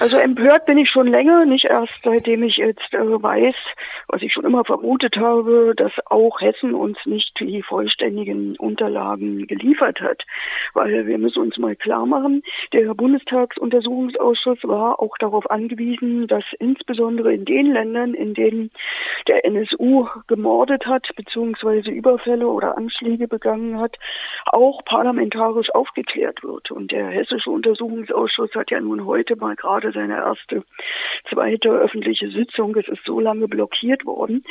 Also empört bin ich schon länger, nicht erst seitdem ich jetzt weiß, was ich schon immer vermutet habe, dass auch Hessen uns nicht die vollständigen Unterlagen geliefert hat. Weil wir müssen uns mal klar machen, der Bundestagsuntersuchungsausschuss war auch darauf angewiesen, dass insbesondere in den Ländern, in denen der NSU gemordet hat, beziehungsweise Überfälle oder Anschläge begangen hat, auch parlamentarisch aufgeklärt wird. Und der Hessische Untersuchungsausschuss hat ja nun heute mal gerade seine erste, zweite öffentliche Sitzung. Es ist so lange blockiert worden,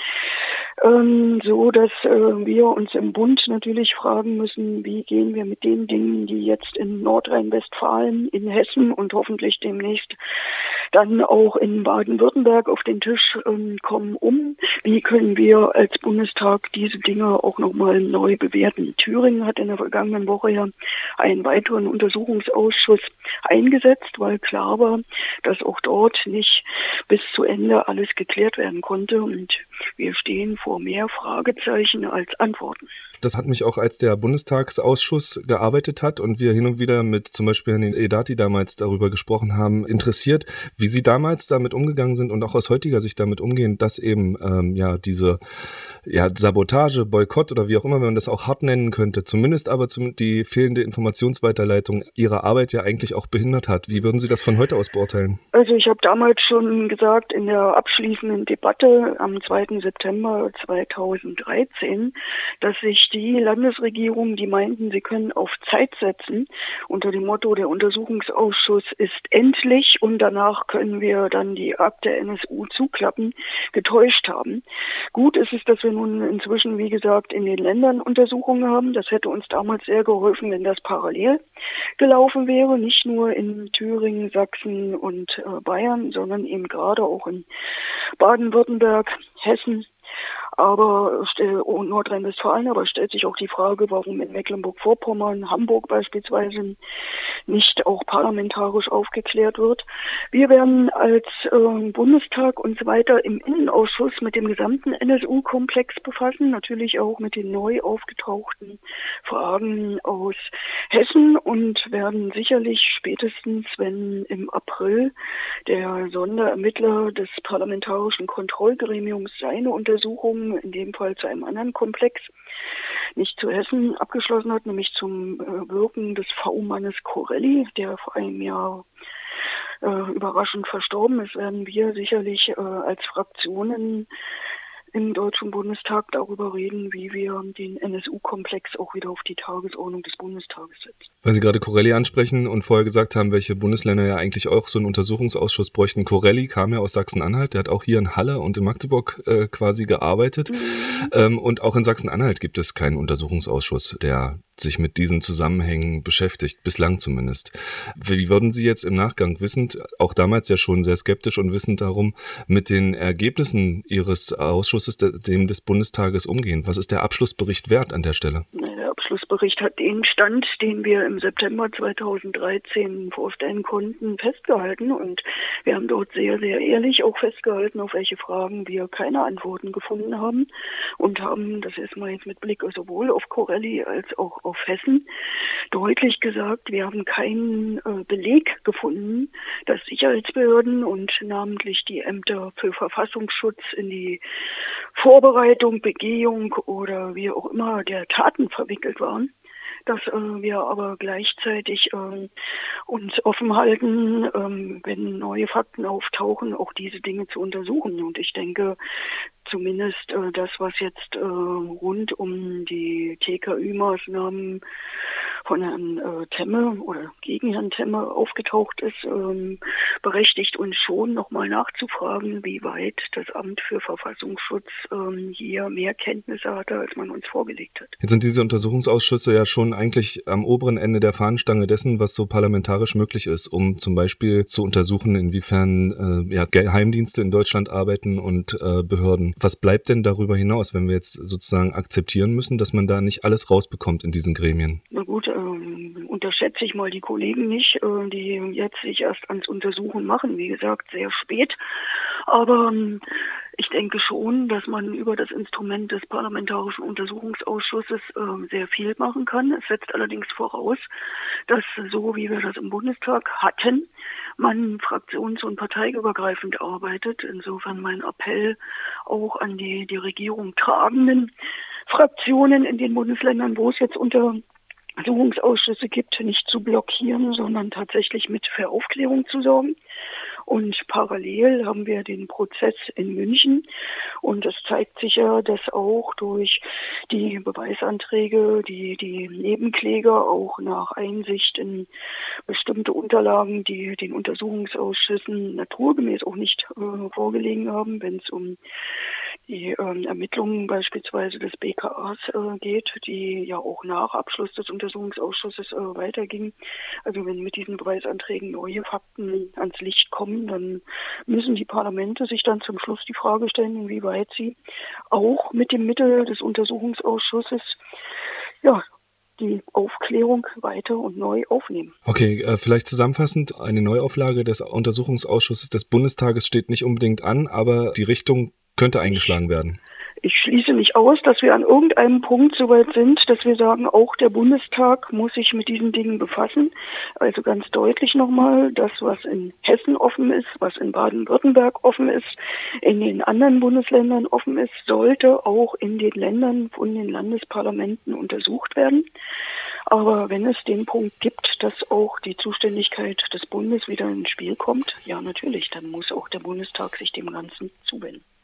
so dass wir uns im Bund natürlich fragen müssen, wie gehen wir mit den Dingen, die jetzt in Nordrhein-Westfalen, in Hessen und hoffentlich demnächst dann auch in Baden-Württemberg auf den Tisch kommen, um. Wie können wir als Bundestag diese Dinge auch nochmal neu bewerten? Thüringen hat in der vergangenen Woche ja einen weiteren Untersuchungsausschuss eingesetzt, weil klar war, dass auch dort nicht bis zu Ende alles geklärt werden konnte. Und wir stehen vor mehr Fragezeichen als Antworten. Das hat mich auch, als der Bundestagsausschuss gearbeitet hat und wir hin und wieder mit zum Beispiel Herrn Edati damals darüber gesprochen haben, interessiert, wie Sie damals damit umgegangen sind und auch aus heutiger Sicht damit umgehen, dass eben diese Sabotage, Boykott oder wie auch immer man das auch hart nennen könnte, zumindest aber die fehlende Informationsweiterleitung Ihre Arbeit ja eigentlich auch behindert hat. Wie würden Sie das von heute aus beurteilen? Also ich habe damals schon gesagt, in der abschließenden Debatte am 2. September 2013, dass sich die Landesregierung, die meinten, sie können auf Zeit setzen, unter dem Motto, der Untersuchungsausschuss ist endlich und danach können wir dann die Akte NSU zuklappen, getäuscht haben. Gut ist es, dass wir nun inzwischen, wie gesagt, in den Ländern Untersuchungen haben. Das hätte uns damals sehr geholfen, wenn das parallel gelaufen wäre, nicht nur in Thüringen, Sachsen und Bayern, sondern eben gerade auch in Baden-Württemberg, Hessen, aber Nordrhein-Westfalen, aber stellt sich auch die Frage, warum in Mecklenburg-Vorpommern, Hamburg beispielsweise nicht auch parlamentarisch aufgeklärt wird. Wir werden als Bundestag uns weiter im Innenausschuss mit dem gesamten NSU-Komplex befassen, natürlich auch mit den neu aufgetauchten Fragen aus Hessen und werden sicherlich spätestens, wenn im April der Sonderermittler des Parlamentarischen Kontrollgremiums seine Untersuchungen, in dem Fall zu einem anderen Komplex, nicht zu Hessen abgeschlossen hat, nämlich zum Wirken des V-Mannes Corelli, der vor einem Jahr überraschend verstorben ist, werden wir sicherlich als Fraktionen im Deutschen Bundestag darüber reden, wie wir den NSU-Komplex auch wieder auf die Tagesordnung des Bundestages setzen. Weil Sie gerade Corelli ansprechen und vorher gesagt haben, welche Bundesländer ja eigentlich auch so einen Untersuchungsausschuss bräuchten. Corelli kam ja aus Sachsen-Anhalt, der hat auch hier in Halle und in Magdeburg quasi gearbeitet. Und auch in Sachsen-Anhalt gibt es keinen Untersuchungsausschuss, der sich mit diesen Zusammenhängen beschäftigt, bislang zumindest. Wie würden Sie jetzt im Nachgang wissend, auch damals ja schon sehr skeptisch und wissend darum, mit den Ergebnissen Ihres Ausschusses, dem des Bundestages, umgehen? Was ist der Abschlussbericht wert an der Stelle? Der Abschlussbericht hat den Stand, den wir im September 2013 vorstellen konnten, festgehalten. Und wir haben dort sehr, sehr ehrlich auch festgehalten, auf welche Fragen wir keine Antworten gefunden haben. Und haben, das ist mal jetzt mit Blick sowohl auf Corelli als auch auf Hessen, deutlich gesagt, wir haben keinen Beleg gefunden, dass Sicherheitsbehörden und namentlich die Ämter für Verfassungsschutz in die Vorbereitung, Begehung oder wie auch immer der Taten verwickelt waren, dass wir aber gleichzeitig uns offen halten, wenn neue Fakten auftauchen, auch diese Dinge zu untersuchen. Und ich denke, zumindest das, was jetzt rund um die TKÜ-Maßnahmen von Herrn Temme oder gegen Herrn Temme aufgetaucht ist, berechtigt uns schon, nochmal nachzufragen, wie weit das Amt für Verfassungsschutz hier mehr Kenntnisse hatte, als man uns vorgelegt hat. Jetzt sind diese Untersuchungsausschüsse ja schon eigentlich am oberen Ende der Fahnenstange dessen, was so parlamentarisch möglich ist, um zum Beispiel zu untersuchen, inwiefern Geheimdienste in Deutschland arbeiten und Behörden. Was bleibt denn darüber hinaus, wenn wir jetzt sozusagen akzeptieren müssen, dass man da nicht alles rausbekommt in diesen Gremien? Na gut, unterschätze ich mal die Kollegen nicht, die jetzt sich erst ans Untersuchen machen. Wie gesagt, sehr spät. Aber Ich denke schon, dass man über das Instrument des Parlamentarischen Untersuchungsausschusses sehr viel machen kann. Es setzt allerdings voraus, dass, so wie wir das im Bundestag hatten, man fraktions- und parteiübergreifend arbeitet. Insofern mein Appell auch an die Regierung tragenden Fraktionen in den Bundesländern, wo es jetzt Untersuchungsausschüsse gibt, nicht zu blockieren, sondern tatsächlich mit für Aufklärung zu sorgen. Und parallel haben wir den Prozess in München. Und es zeigt sich ja, dass auch durch die Beweisanträge, die Nebenkläger auch nach Einsicht in bestimmte Unterlagen, die den Untersuchungsausschüssen naturgemäß auch nicht vorgelegen haben, wenn es um die Ermittlungen beispielsweise des BKAs geht, die ja auch nach Abschluss des Untersuchungsausschusses weiterging. Also wenn mit diesen Beweisanträgen neue Fakten ans Licht kommen, dann müssen die Parlamente sich dann zum Schluss die Frage stellen, inwieweit sie auch mit dem Mittel des Untersuchungsausschusses die Aufklärung weiter und neu aufnehmen. Okay, vielleicht zusammenfassend, eine Neuauflage des Untersuchungsausschusses des Bundestages steht nicht unbedingt an, aber die Richtung könnte eingeschlagen werden. Ich schließe nicht aus, dass wir an irgendeinem Punkt so weit sind, dass wir sagen, auch der Bundestag muss sich mit diesen Dingen befassen. Also ganz deutlich nochmal, das, was in Hessen offen ist, was in Baden-Württemberg offen ist, in den anderen Bundesländern offen ist, sollte auch in den Ländern von den Landesparlamenten untersucht werden. Aber wenn es den Punkt gibt, dass auch die Zuständigkeit des Bundes wieder ins Spiel kommt, ja natürlich, dann muss auch der Bundestag sich dem Ganzen zuwenden.